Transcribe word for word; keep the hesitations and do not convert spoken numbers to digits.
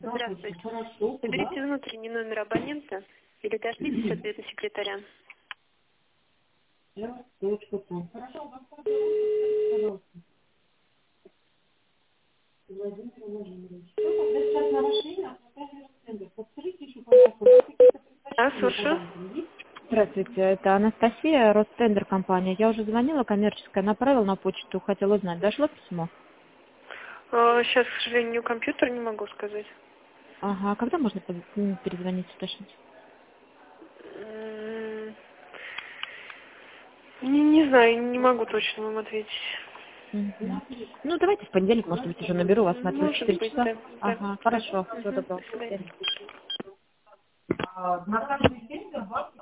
Здравствуйте. Наберите внутренний номер абонента или дождитесь ответа секретаря. Хорошо, пожалуйста. Владимир Владимирович. Ну, тогда сейчас на ваше имя оставили центр. Подскажите еще, пожалуйста, у вас какие-то А, предпочтения слушаю. по банкам есть? Здравствуйте, это Анастасия, Ростендер компания. Я уже звонила, коммерческая, направила на почту, хотела узнать, дошло письмо? А, сейчас, к сожалению, компьютер не могу сказать. Ага, а когда можно поз- м, перезвонить, уточнить? М, Не, не знаю, не могу точно вам ответить. Мгм. Ну, давайте в понедельник, может быть, уже наберу вас, смотрю, в Может четыре быть, часа. да. Да, Ага, да. хорошо, всего Мгм. доброго. До свидания. На каждый день